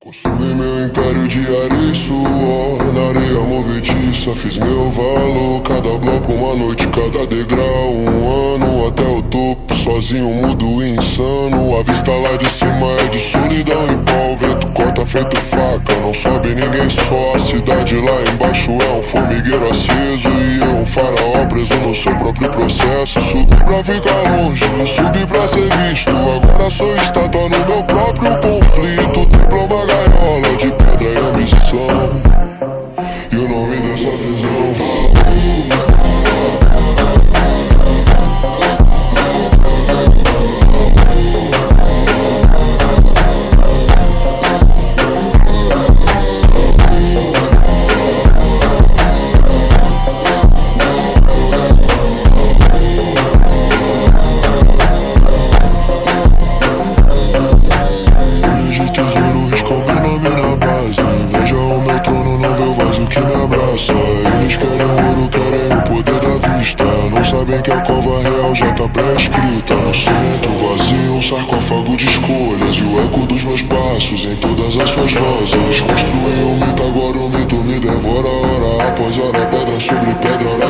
Construí meu império de areia e suor, na areia movediça fiz meu valor. Cada bloco uma noite, cada degrau um ano até o topo. Sozinho, mudo e insano. A vista lá de cima é de solidão e pó. O vento corta feito faca, não sobe ninguém só. A cidade lá embaixo é um formigueiro aceso e eu um faraó preso no seu próprio processo. Subi pra ficar longe, subi pra ser visto. Agora sou estátua no meu próprio conflito. Diploma gaiola de pedra e ambição, e o nome dessa prisão. Sabem que a cova real já tá pré-escrita. No centro vazio, um sarcófago de escolhas, e o eco dos meus passos em todas as suas vozes. Construí um mito, agora o mito me devora. Hora após hora, pedra sobre pedra,